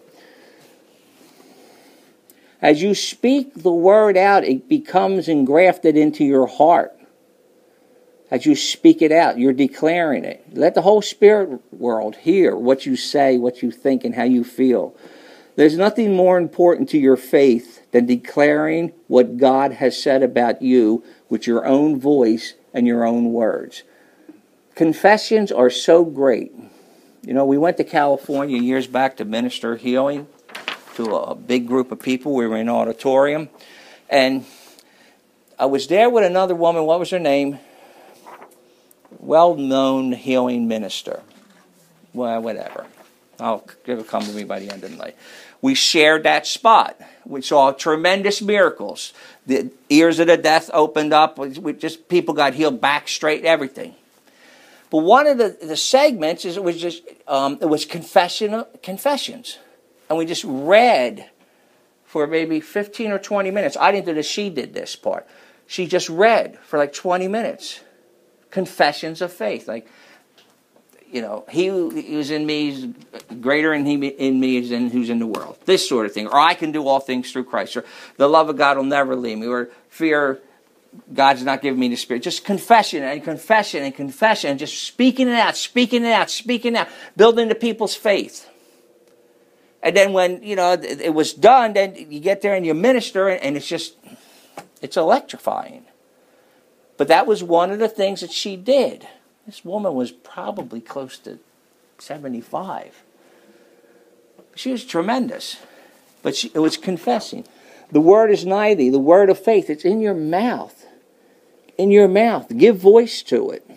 A: As you speak the word out, it becomes engrafted into your heart. As you speak it out, you're declaring it. Let the whole spirit world hear what you say, what you think, and how you feel. There's nothing more important to your faith than declaring what God has said about you with your own voice and your own words. Confessions are so great. You know, we went to California years back to minister healing to a big group of people. We were in an auditorium. And I was there with another woman. What was her name? Well-known healing minister. Well, whatever. I'll, it'll come to me by the end of the night. We shared that spot. We saw tremendous miracles. The ears of the deaf opened up. We just people got healed back straight, everything. But one of the, the segments is it was just um, it was confession confessions, and we just read for maybe fifteen or twenty minutes. I didn't do this. She did this part. She just read for like twenty minutes. Confessions of faith, like, you know, he who's in me is greater in, he, in me is in who's in the world. This sort of thing. Or I can do all things through Christ. Or the love of God will never leave me. Or fear, God's not giving me the Spirit. Just confession and confession and confession. And just speaking it out, speaking it out, speaking it out. Building the people's faith. And then when, you know, it was done, then you get there and you minister and it's just, it's electrifying. But that was one of the things that she did. This woman was probably close to seventy-five. She was tremendous. But she, it was confessing. The word is nigh thee, the word of faith. It's in your mouth. In your mouth. Give voice to it.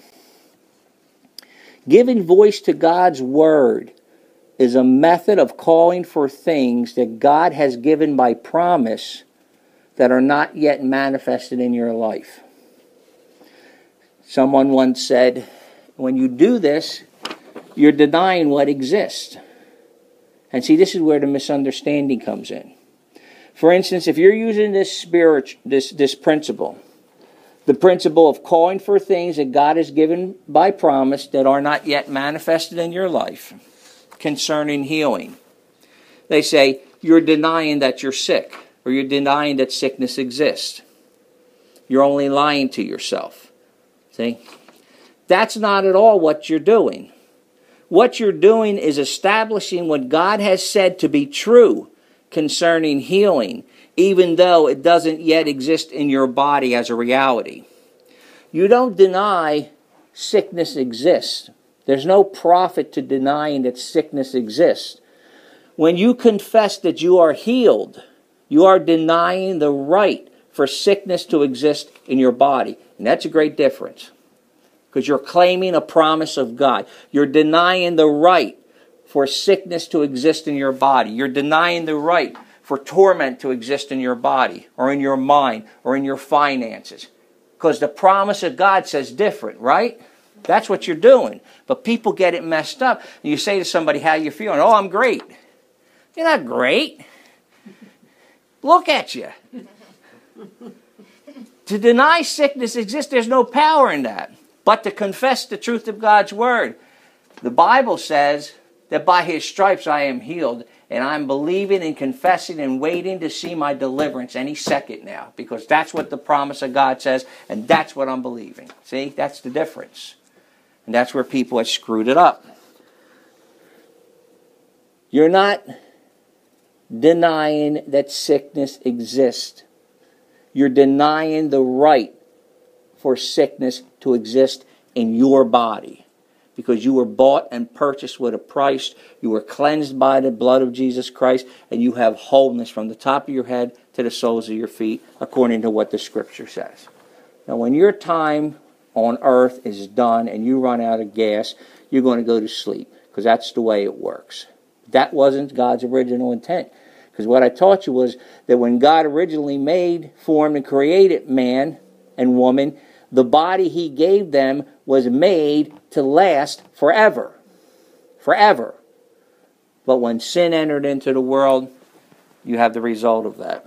A: Giving voice to God's word is a method of calling for things that God has given by promise that are not yet manifested in your life. Someone once said, when you do this, you're denying what exists. And see, this is where the misunderstanding comes in. For instance, if you're using this spirit, this, this principle, the principle of calling for things that God has given by promise that are not yet manifested in your life concerning healing. They say, you're denying that you're sick, or you're denying that sickness exists. You're only lying to yourself. See? That's not at all what you're doing. What you're doing is establishing what God has said to be true concerning healing, even though it doesn't yet exist in your body as a reality. You don't deny sickness exists. There's no profit to denying that sickness exists. When you confess that you are healed, you are denying the right for sickness to exist in your body. And that's a great difference. Because you're claiming a promise of God. You're denying the right for sickness to exist in your body. You're denying the right for torment to exist in your body, or in your mind, or in your finances. Because the promise of God says different, right? That's what you're doing. But people get it messed up. And you say to somebody, how you feeling? Oh, I'm great. You're not great. Look at you. To deny sickness exists, there's no power in that. But to confess the truth of God's Word. The Bible says that by His stripes I am healed. And I'm believing and confessing and waiting to see my deliverance any second now. Because that's what the promise of God says. And that's what I'm believing. See, that's the difference. And that's where people have screwed it up. You're not denying that sickness exists. You're denying the right for sickness to exist in your body. Because you were bought and purchased with a price. You were cleansed by the blood of Jesus Christ. And you have wholeness from the top of your head to the soles of your feet, according to what the Scripture says. Now, when your time on earth is done and you run out of gas, you're going to go to sleep. Because that's the way it works. That wasn't God's original intent. Because what I taught you was that when God originally made, formed, and created man and woman, the body He gave them was made to last forever. Forever. But when sin entered into the world, you have the result of that.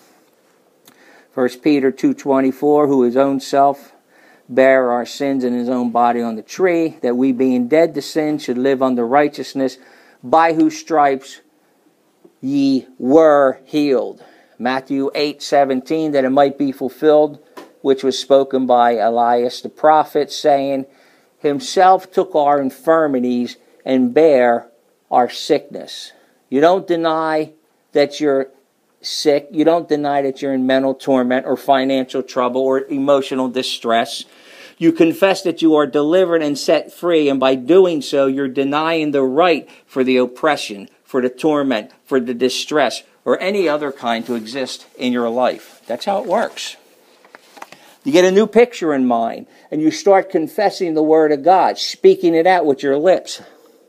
A: First Peter two twenty-four, who His own self bare our sins in His own body on the tree, that we being dead to sin should live unto righteousness, by whose stripes ye were healed. Matthew eight seventeen, that it might be fulfilled, which was spoken by Elias the prophet, saying, Himself took our infirmities and bare our sickness. You don't deny that you're sick. You don't deny that you're in mental torment or financial trouble or emotional distress. You confess that you are delivered and set free, and by doing so, you're denying the right for the oppression, for the torment, for the distress, or any other kind to exist in your life. That's how it works. You get a new picture in mind, and you start confessing the Word of God, speaking it out with your lips.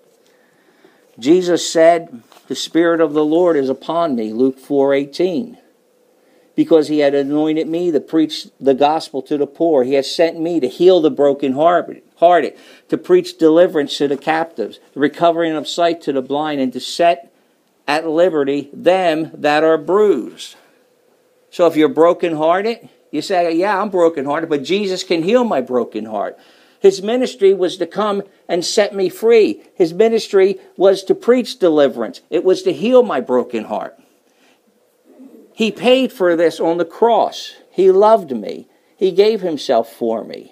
A: Jesus said, the Spirit of the Lord is upon me, Luke four eighteen. Because He had anointed me to preach the gospel to the poor. He has sent me to heal the brokenhearted, to preach deliverance to the captives, the recovering of sight to the blind, and to set at liberty them that are bruised. So if you're brokenhearted, you say, yeah, I'm brokenhearted, but Jesus can heal my broken heart. His ministry was to come and set me free. His ministry was to preach deliverance. It was to heal my broken heart. He paid for this on the cross. He loved me. He gave Himself for me.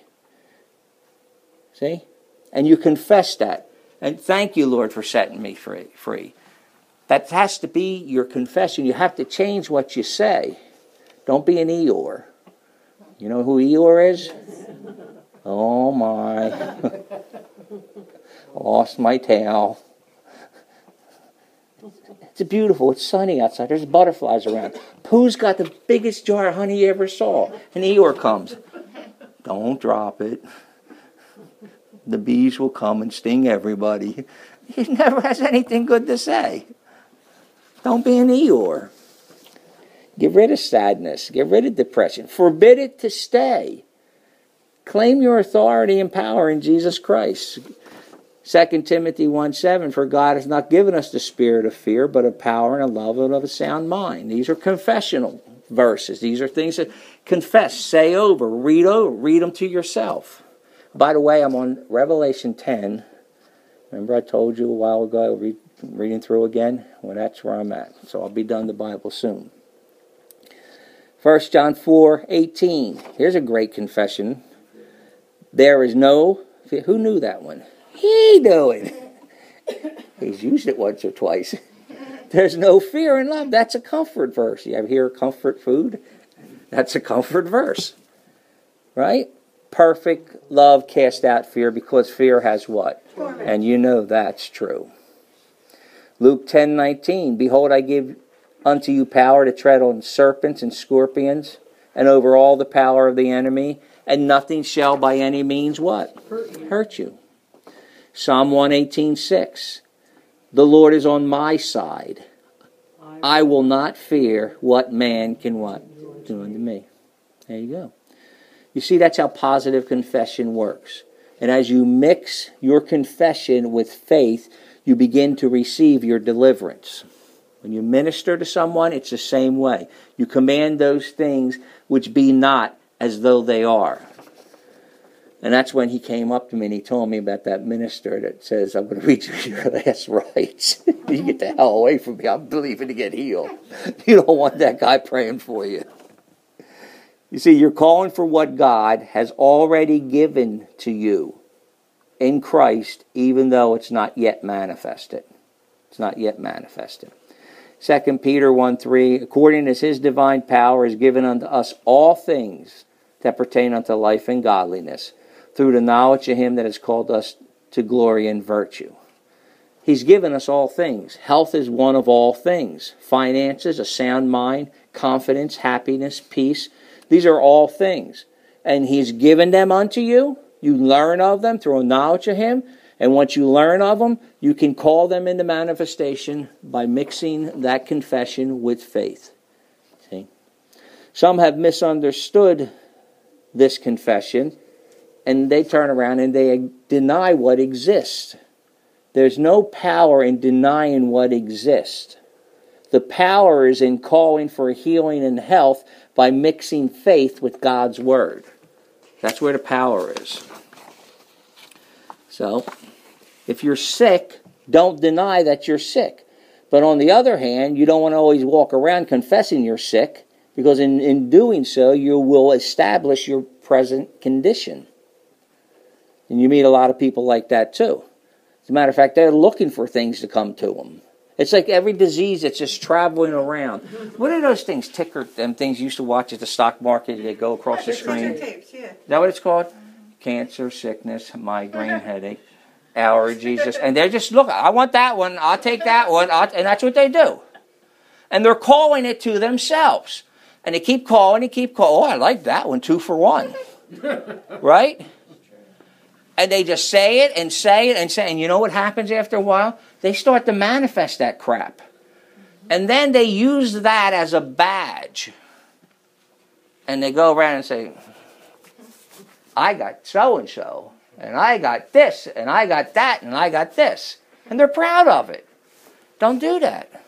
A: See? And you confess that. And thank you, Lord, for setting me free. free. That has to be your confession. You have to change what you say. Don't be an Eeyore. You know who Eeyore is? Oh my. Lost my tail. It's beautiful. It's sunny outside. There's butterflies around. Pooh's got the biggest jar of honey you ever saw. And Eeyore comes. Don't drop it. The bees will come and sting everybody. He never has anything good to say. Don't be an Eeyore. Get rid of sadness. Get rid of depression. Forbid it to stay. Claim your authority and power in Jesus Christ. Second Timothy one seven, for God has not given us the spirit of fear, but of power and of love and of a sound mind. These are confessional verses. These are things that confess, say over, read over, read them to yourself. By the way, I'm on Revelation ten. Remember I told you a while ago, I'll read, reading through again? Well, that's where I'm at. So I'll be done the Bible soon. First John four eighteen. Here's a great confession. There is no, who knew that one? He knew it. He's used it once or twice. There's no fear in love. That's a comfort verse. You ever hear comfort food? That's a comfort verse. Right? Perfect love casts out fear, because fear has what? Torment. And you know that's true. Luke ten nineteen. Behold, I give unto you power to tread on serpents and scorpions, and over all the power of the enemy, and nothing shall by any means what? Hurt you. Hurt you. Psalm one eighteen six. The Lord is on my side. I will not fear what man can what? Do unto me. There you go. You see, that's how positive confession works. And as you mix your confession with faith, you begin to receive your deliverance. When you minister to someone, it's the same way. You command those things which be not as though they are. And that's when he came up to me and he told me about that minister that says, I'm going to read you your last rites. You get the hell away from me. I'm believing to get healed. You don't want that guy praying for you. You see, you're calling for what God has already given to you in Christ, even though it's not yet manifested. It's not yet manifested. Second Peter one three, according as his divine power is given unto us all things that pertain unto life and godliness, through the knowledge of him that has called us to glory and virtue. He's given us all things. Health is one of all things. Finances, a sound mind, confidence, happiness, peace. These are all things. And he's given them unto you. You learn of them through a knowledge of him. And once you learn of them, you can call them into manifestation by mixing that confession with faith. See? Some have misunderstood this confession, and they turn around and they deny what exists. There's no power in denying what exists. The power is in calling for healing and health by mixing faith with God's word. That's where the power is. So, if you're sick, don't deny that you're sick. But on the other hand, you don't want to always walk around confessing you're sick, because in, in doing so, you will establish your present condition. And you meet a lot of people like that too. As a matter of fact, they're looking for things to come to them. It's like every disease that's just traveling around. What are those things, ticker, them things you used to watch at the stock market? They go across the screen.
B: Tapes, yeah.
A: Is that what it's called? Cancer, sickness, migraine, headache, allergies. Just, and they're just, look, I want that one. I'll take that one. I'll, and that's what they do. And they're calling it to themselves. And they keep calling and keep calling. Oh, I like that one, two for one. Right? And they just say it and say it and say it. And you know what happens after a while? They start to manifest that crap. And then they use that as a badge. And they go around and say, I got so-and-so. And I got this. And I got that. And I got this. And they're proud of it. Don't do that.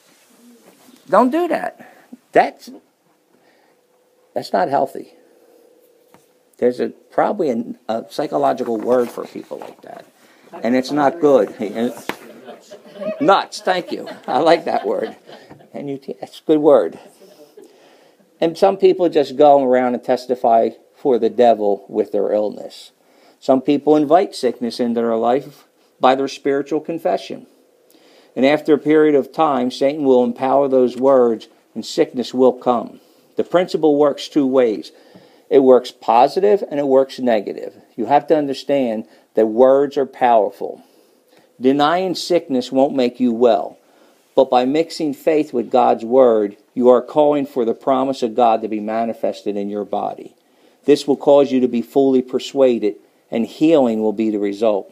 A: Don't do that. That's, that's not healthy. There's a probably a, a psychological word for people like that. And it's not good. Nuts, thank you. I like that word. And you, that's a good word. And some people just go around and testify for the devil with their illness. Some people invite sickness into their life by their spiritual confession. And after a period of time, Satan will empower those words and sickness will come. The principle works two ways. It works positive and it works negative. You have to understand that words are powerful. Denying sickness won't make you well. But by mixing faith with God's word, you are calling for the promise of God to be manifested in your body. This will cause you to be fully persuaded, and healing will be the result.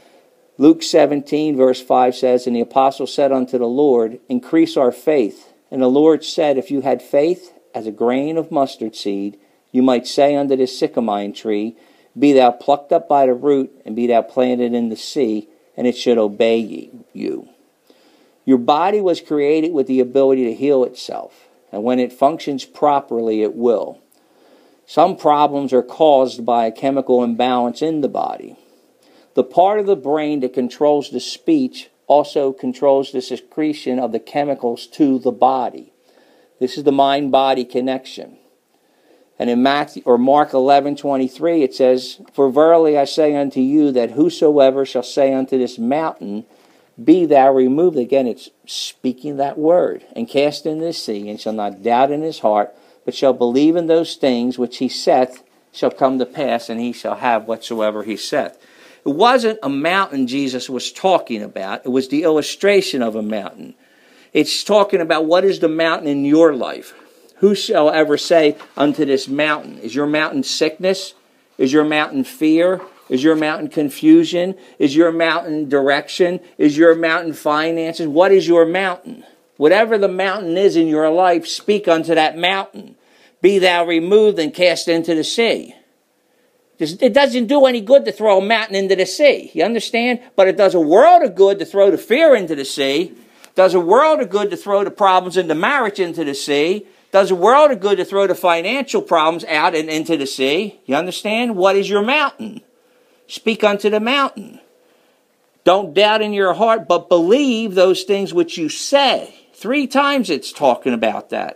A: Luke seventeen verse five says, And the apostle said unto the Lord, Increase our faith. And the Lord said, if you had faith as a grain of mustard seed, you might say unto this sycamore tree, be thou plucked up by the root, and be thou planted in the sea, and it should obey you. Your body was created with the ability to heal itself, and when it functions properly, it will. Some problems are caused by a chemical imbalance in the body. The part of the brain that controls the speech also controls the secretion of the chemicals to the body. This is the mind-body connection. And in Matthew or Mark eleven twenty-three, it says, for verily I say unto you that whosoever shall say unto this mountain, be thou removed. Again, it's speaking that word, and cast into the sea, and shall not doubt in his heart, but shall believe in those things which he saith shall come to pass, and he shall have whatsoever he saith. It wasn't a mountain Jesus was talking about. It was the illustration of a mountain. It's talking about what is the mountain in your life. Who shall ever say unto this mountain? Is your mountain sickness? Is your mountain fear? Is your mountain confusion? Is your mountain direction? Is your mountain finances? What is your mountain? Whatever the mountain is in your life, speak unto that mountain. Be thou removed and cast into the sea. It doesn't do any good to throw a mountain into the sea. You understand? But it does a world of good to throw the fear into the sea. It does a world of good to throw the problems in the marriage into the sea. It does a world of good to throw the financial problems out and into the sea. You understand? What is your mountain? Speak unto the mountain. Don't doubt in your heart, but believe those things which you say. Three times it's talking about that.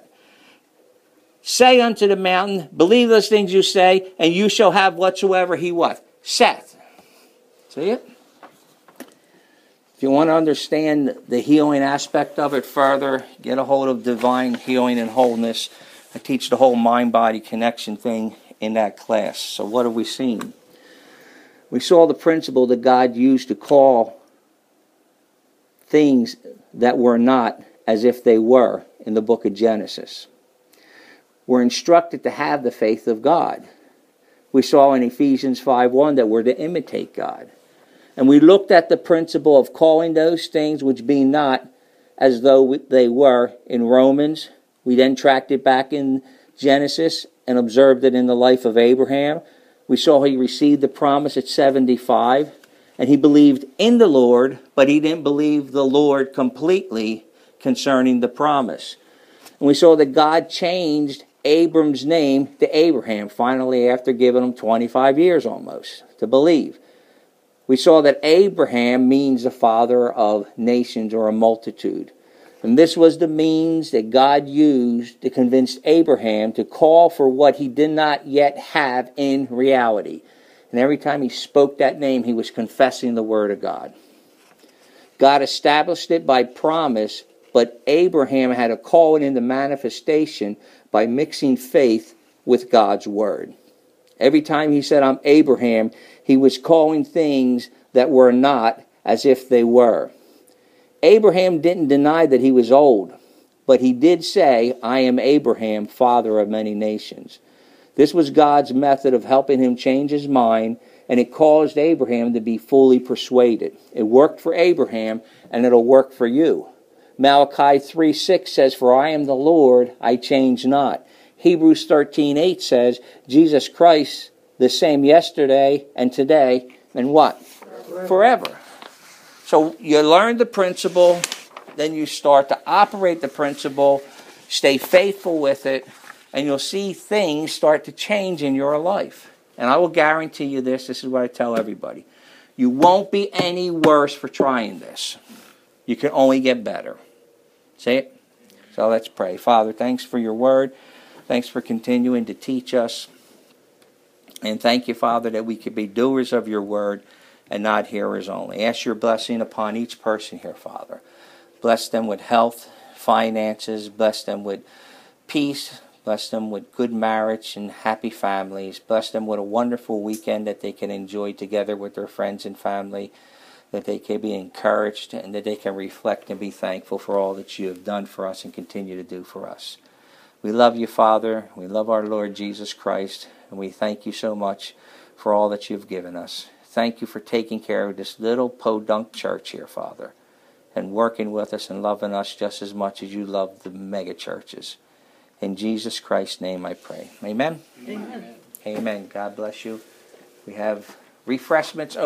A: Say unto the mountain, believe those things you say, and you shall have whatsoever he what? Saith. See it? If you want to understand the healing aspect of it further, get a hold of Divine Healing and Wholeness. I teach the whole mind-body connection thing in that class. So what have we seen? We saw the principle that God used to call things that were not as if they were in the book of Genesis. We're instructed to have the faith of God. We saw in Ephesians five one that we're to imitate God. And we looked at the principle of calling those things which be not as though they were in Romans. We then tracked it back in Genesis and observed it in the life of Abraham. We saw he received the promise at seventy-five, and he believed in the Lord, but he didn't believe the Lord completely concerning the promise. And we saw that God changed Abram's name to Abraham, finally after giving him twenty-five years almost to believe. We saw that Abraham means the father of nations or a multitude. And this was the means that God used to convince Abraham to call for what he did not yet have in reality. And every time he spoke that name, he was confessing the word of God. God established it by promise, but Abraham had to call it into manifestation by mixing faith with God's word. Every time he said, I'm Abraham, he was calling things that were not as if they were. Abraham didn't deny that he was old, but he did say, I am Abraham, father of many nations. This was God's method of helping him change his mind, and it caused Abraham to be fully persuaded. It worked for Abraham, and it'll work for you. Malachi three six says, for I am the Lord, I change not. Hebrews thirteen eight says, Jesus Christ, the same yesterday and today, and what? Forever. Forever. So you learn the principle, then you start to operate the principle, stay faithful with it, and you'll see things start to change in your life. And I will guarantee you this, this is what I tell everybody. You won't be any worse for trying this. You can only get better. See it? So let's pray. Father, thanks for your word. Thanks for continuing to teach us. And thank you, Father, that we could be doers of your word and not hearers only. Ask your blessing upon each person here, Father. Bless them with health, finances. Bless them with peace. Bless them with good marriage and happy families. Bless them with a wonderful weekend that they can enjoy together with their friends and family. That they can be encouraged and that they can reflect and be thankful for all that you have done for us and continue to do for us. We love you, Father. We love our Lord Jesus Christ. And we thank you so much for all that you've given us. Thank you for taking care of this little podunk church here, Father. and working with us and loving us just as much as you love the mega churches. In Jesus Christ's name I pray. Amen?
B: Amen.
A: Amen. God bless you. We have refreshments